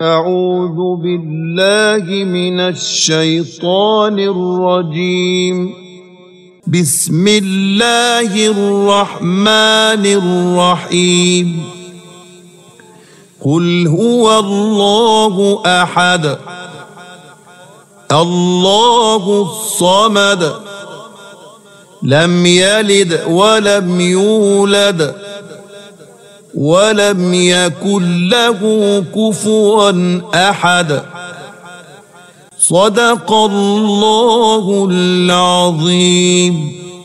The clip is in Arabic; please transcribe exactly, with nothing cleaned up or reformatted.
أعوذ بالله من الشيطان الرجيم. بسم الله الرحمن الرحيم. قل هو الله أحد الله الصمد لم يلد ولم يولد ولم يكن له كفوا أحد. صدق الله العظيم.